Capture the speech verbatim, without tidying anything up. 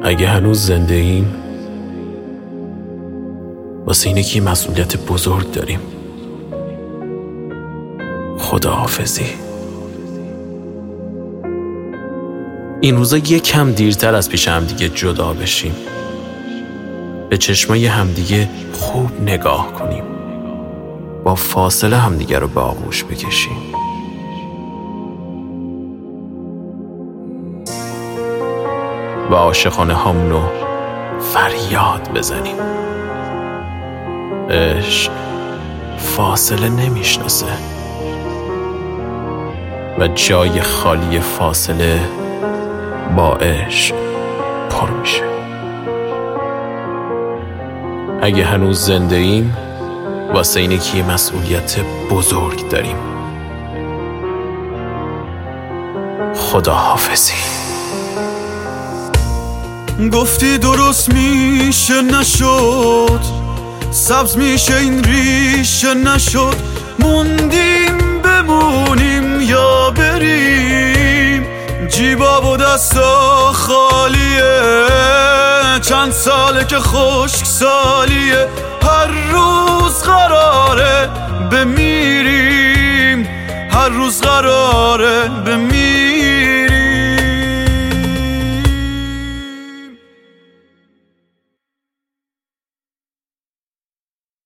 اگه هنوز زنده ایم واسه اینه که مسئولیت بزرگ داریم. خداحافظی. این روزا یکم دیرتر از پیش همدیگه جدا بشیم، به چشمای همدیگه خوب نگاه کنیم، با فاصله همدیگه رو به آغوش بکشیم. و عاشقانه هامونو فریاد بزنیم. عشق فاصله نمیشناسه و جای خالی فاصله با عشق پر میشه. اگه هنوز زنده ایم واسه اینه که یه مسئولیت بزرگ داریم. خداحافظی. گفتی درست میشه نشد، سبز میشه این ریشه نشد، موندیم بمونیم یا بریم، جیبا و دستا خالیه، چند ساله که خشک سالیه، هر روز قراره بمیریم، هر روز قراره بمیریم.